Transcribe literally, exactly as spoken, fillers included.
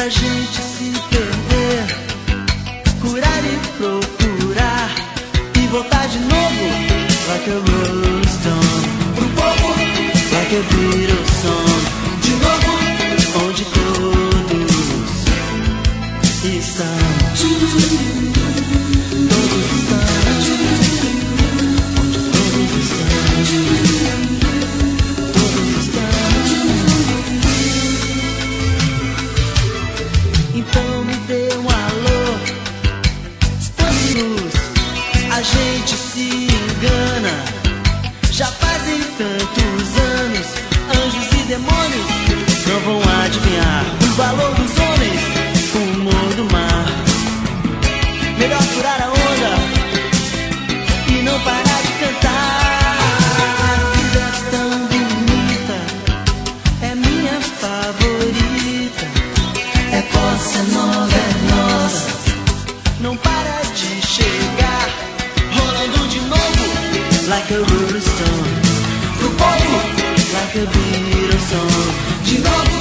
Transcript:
a gente se perder, curar e procurar e voltar de novo, like a rolling stone, pro povo, like a Beatles song, de novo, onde todos estão, todos estão, onde todos estão, todos estão. Então me dê um alô, quando a gente se engana, já fazem tantos anos, anjos e demônios não vão adivinhar o valor dos homens, o humor do mar. Melhor furar a onda e não parar de cantar. A vida é tão bonita, é minha favorita, é bossa nova, é nossa, não para de chegar, rolando de novo, like a rolling stone, pro povo, like a Beatles song, de novo.